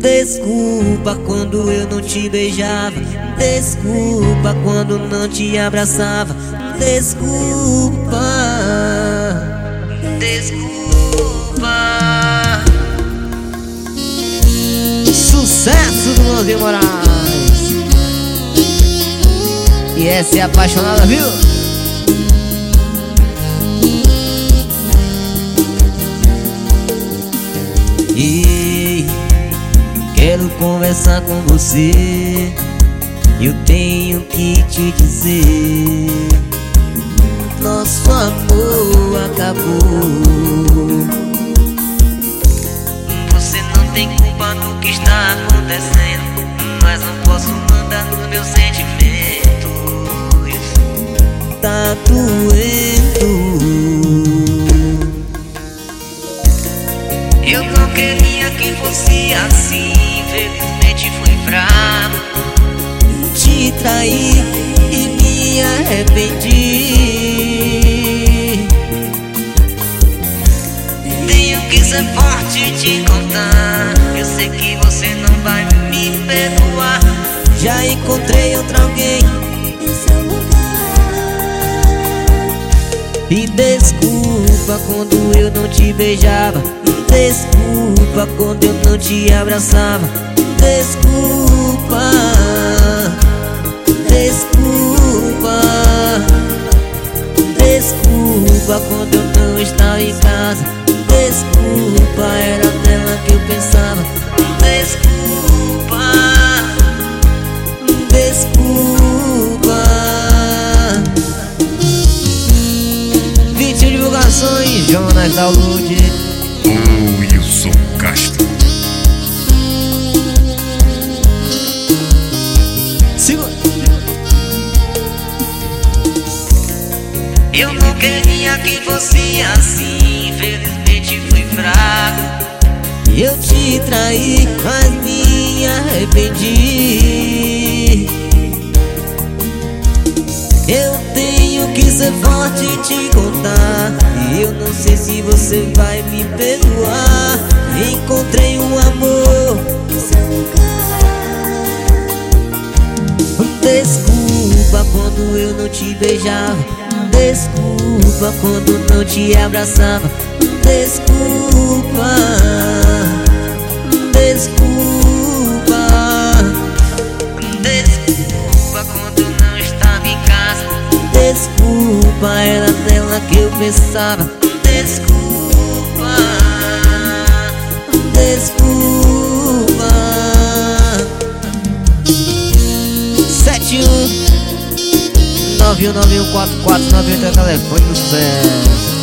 Desculpa quando eu não te beijava, desculpa quando não te abraçava, desculpa, desculpa. Sucesso do Luanzinho Moraes. E essa é apaixonada, viu? E quero conversar com você, eu tenho que te dizer: nosso amor acabou. Você não tem culpa no que está acontecendo, mas não posso mandar nos meus sentimentos. Tá doendo. Eu não queria que fosse assim, infelizmente fui fraco, te traí e me arrependi. Tenho que ser forte e te contar, eu sei que você não vai me perdoar. Já encontrei outra alguém em seu lugar. E desculpa quando eu não te beijava, desculpa quando eu não te abraçava, desculpa, desculpa, desculpa quando eu não estava em casa, desculpa, era dela que eu pensava, desculpa, desculpa. Vídeo divulgações, Jonas Download. Wilson Castro. Segura. Eu não queria que fosse assim, infelizmente fui fraco, Eu te traí, mas me arrependi. Eu tenho que ser forte e te contar, e eu não sei se você vai me perdoar. Encontrei um amor em seu lugar. Desculpa quando eu não te beijava, desculpa quando não te abraçava, desculpa, desculpa, desculpa quando não estava em casa, desculpa, era dela que eu pensava, desculpa, desculpa. 71 9191449 é o telefone do sucesso.